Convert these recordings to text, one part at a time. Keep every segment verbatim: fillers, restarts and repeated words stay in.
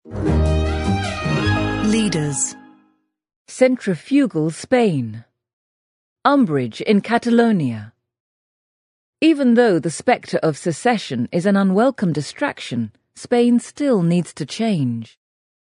Leaders. Centrifugal Spain. Umbrage in Catalonia. Even though the spectre of secession is an unwelcome distraction, Spain still needs to change.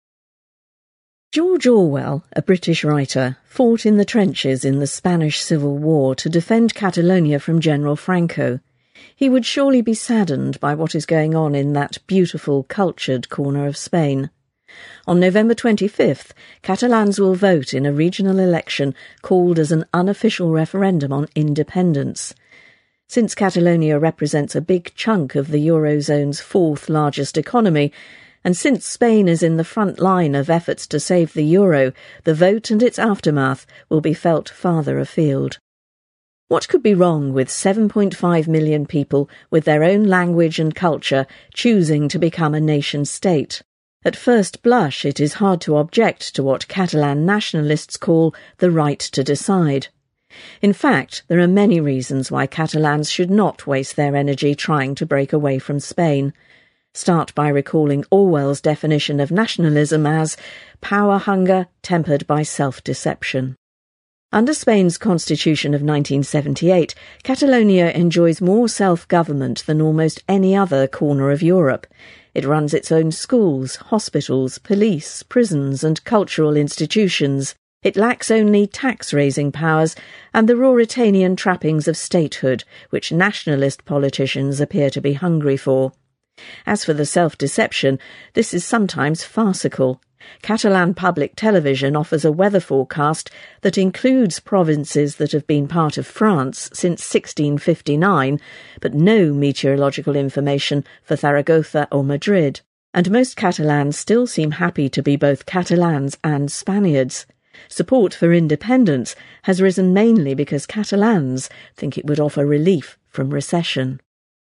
George Orwell, a British writer, fought in the trenches in the Spanish Civil War to defend Catalonia from General Franco. He would surely be saddened by what is going on in that beautiful, cultured corner of Spain. On November twenty-fifth, Catalans will vote in a regional election called as an unofficial referendum on independence. Since Catalonia represents a big chunk of the Eurozone's fourth largest economy, and since Spain is in the front line of efforts to save the euro, the vote and its aftermath will be felt farther afield. What could be wrong with seven point five million people with their own language and culture choosing to become a nation-state? At first blush, it is hard to object to what Catalan nationalists call the right to decide. In fact, there are many reasons why Catalans should not waste their energy trying to break away from Spain. Start by recalling Orwell's definition of nationalism as power hunger tempered by self-deception. Under Spain's constitution of nineteen seventy-eight, Catalonia enjoys more self-government than almost any other corner of Europe. It runs its own schools, hospitals, police, prisons and cultural institutions. It lacks only tax-raising powers and the Ruritanian trappings of statehood, which nationalist politicians appear to be hungry for. As for the self-deception, this is sometimes farcical. Catalan public television offers a weather forecast that includes provinces that have been part of France since sixteen fifty-nine, but no meteorological information for Zaragoza or Madrid, and most Catalans still seem happy to be both Catalans and Spaniards. Support for independence has risen mainly because Catalans think it would offer relief from recession.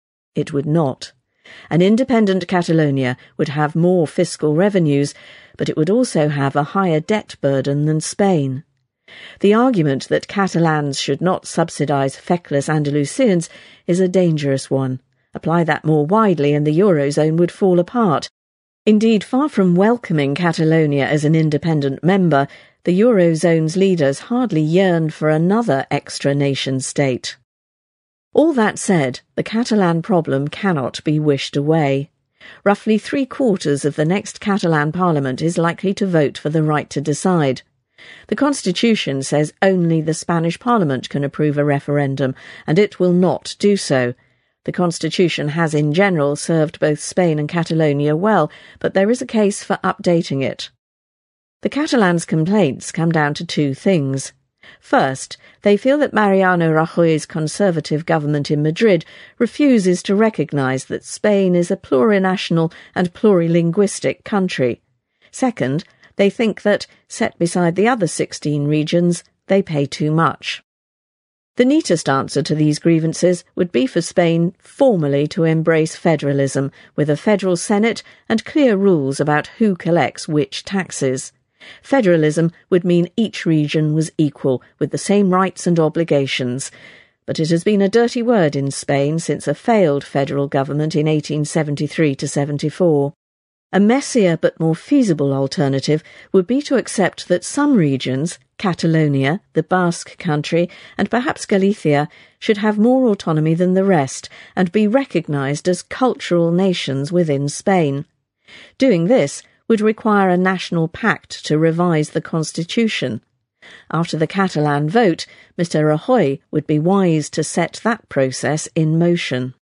It would not. An independent Catalonia would have more fiscal revenues, but it would also have a higher debt burden than Spain. The argument that Catalans should not subsidise feckless Andalusians is a dangerous one. Apply that more widely and the Eurozone would fall apart. Indeed, far from welcoming Catalonia as an independent member, the Eurozone's leaders hardly yearn for another extra nation-state. All that said, the Catalan problem cannot be wished away. Roughly three-quarters of the next Catalan parliament is likely to vote for the right to decide. The constitution says only the Spanish parliament can approve a referendum, and it will not do so. The constitution has in general served both Spain and Catalonia well, but there is a case for updating it. The Catalans' complaints come down to two things. First, they feel that Mariano Rajoy's conservative government in Madrid refuses to recognise that Spain is a plurinational and plurilinguistic country. Second, they think that, set beside the other sixteen regions, they pay too much. The neatest answer to these grievances would be for Spain formally to embrace federalism, with a federal Senate and clear rules about who collects which taxes. Federalism would mean each region was equal, with the same rights and obligations. But it has been a dirty word in Spain since a failed federal government in eighteen seventy-three to seventy-four. A messier but more feasible alternative would be to accept that some regions, Catalonia, the Basque Country, and perhaps Galicia, should have more autonomy than the rest and be recognised as cultural nations within Spain. Doing this would require a national pact to revise the constitution. After the Catalan vote, Mister Rajoy would be wise to set that process in motion.